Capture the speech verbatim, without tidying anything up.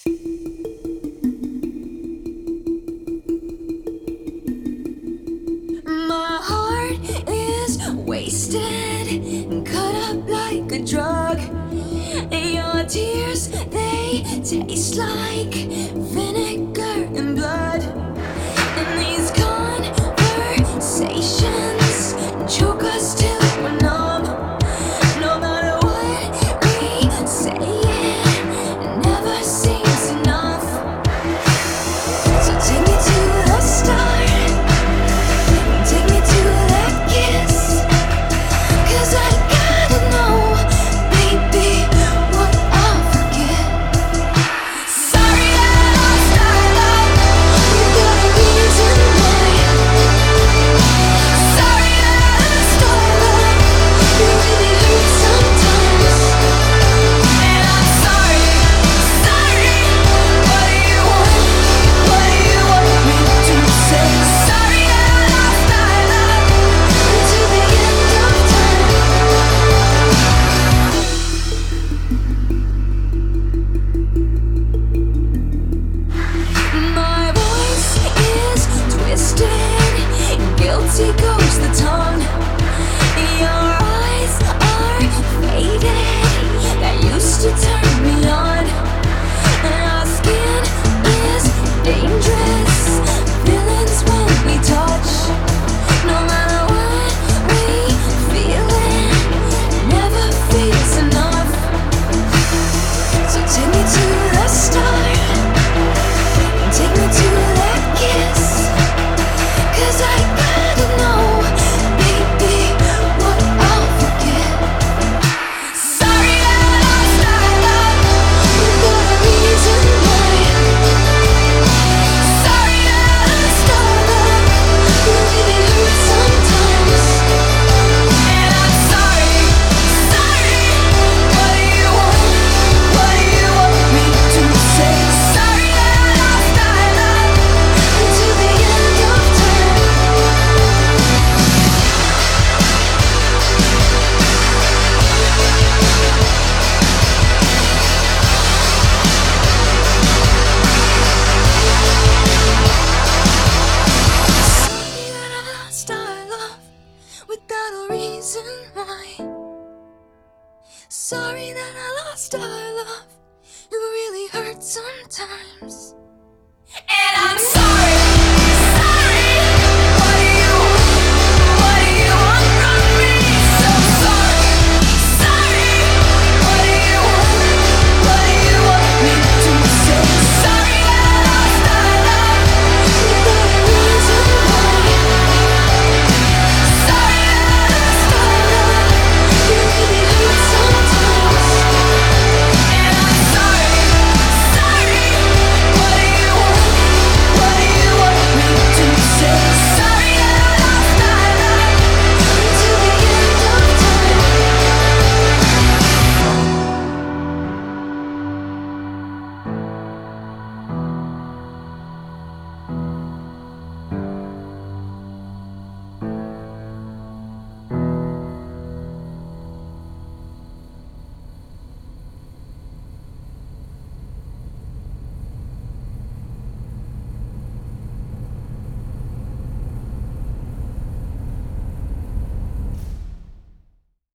My heart is wasted, cut up like a drug. Your tears, they taste like vinegar and blood. And these conversations choke us till we're numb. No matter what we say, it never seems enough. So take me to the start, take me to that kiss, 'cause I gotta know, baby, what I'll forget. Sorry that I lost our love without a reason why. Sorry that I lost our love, it really hurts sometimes. And I'm sorry, sorry, what do you want, what do you want me to say? Sorry that I lost our love until the end of time. My voice is twisted, guilty goes the tongue. Your eyes are faded, that used to turn me on. And our skin is dangerous, villains when we touch. No matter what we feel, it never feels enough. So take me to the start, take me to that kiss, 'cause I gotta know, baby, what I'll forget. Sorry that I lost our love without a reason why. Sorry that I lost our love, it really hurts sometimes. And I'm sorry, sorry, what do you want, what do you want me to say? Sorry that I lost our love until the end of time. Sorry that I lost our love without a reason why. Sorry that I lost our love, it really hurts sometimes.